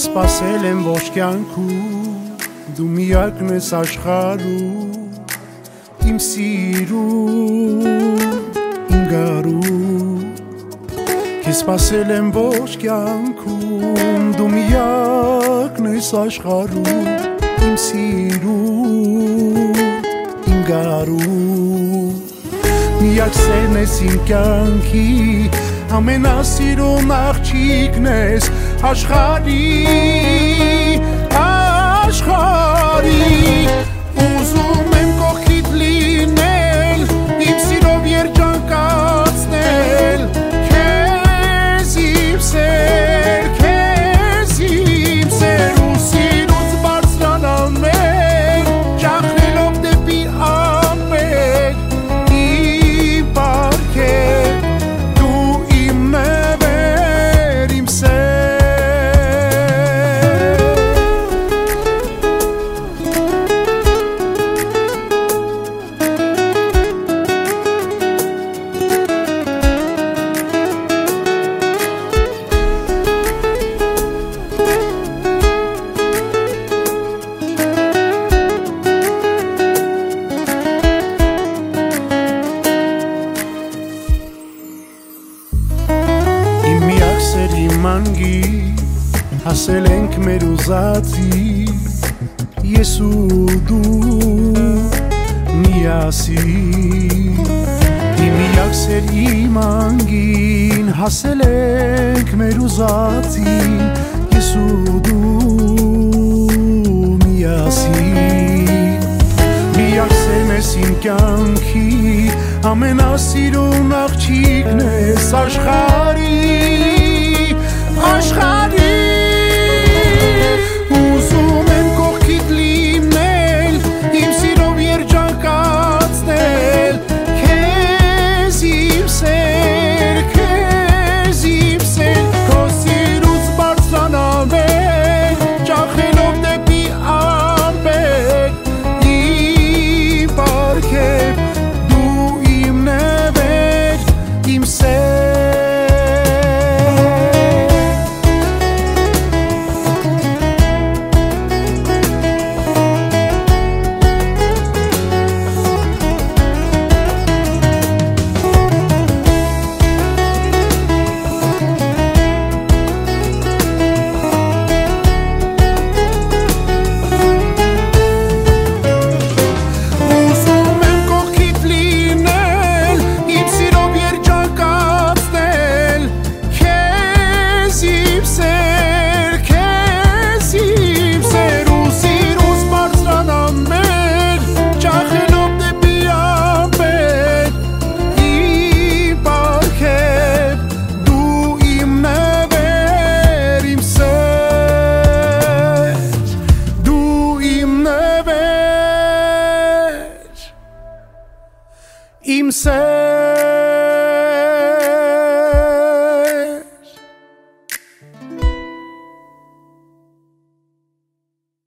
Սպասել եմ ոչ կյանքում, դու միակն ես աշխարհում, իմ սիրուն, իմ գարուն, քեզ սպասել եմ ոչ կյանքում, դու միակն ես աշխարհում, իմ սիրուն, իմ գարուն, միակ սերն ես իմ կյանքի, ամենասիրուն աղջիկն ես աշխարհի, ուզում եմ կողքիդ լինել, իմ սիրով երջանկացնել, քեզ իմ սեր, ու սիրուց բարձրանալ ճախնելով դեպի ամեն, իմ պարգև, դու իմն ես, իմ սեր. Հասել ենք մեր ուզածի, ես ու դու միասին, իմ միակ սեր իմ անգին, հասել ենք մեր ուզածին, ես ու դու միասին, միակ սերն ես իմ կյանքի, ամենասիրուն աղջիկն ես աշխարհի, ուզում եմ կողքիդ լինել, իմ սիրով երջանկացնել, քեզ իմ սեր, քո սիրուց բարձրանալ, ճախնելով դեպի ամպեր, իմ պարգև, դու իմն ես, իմ սեր. Im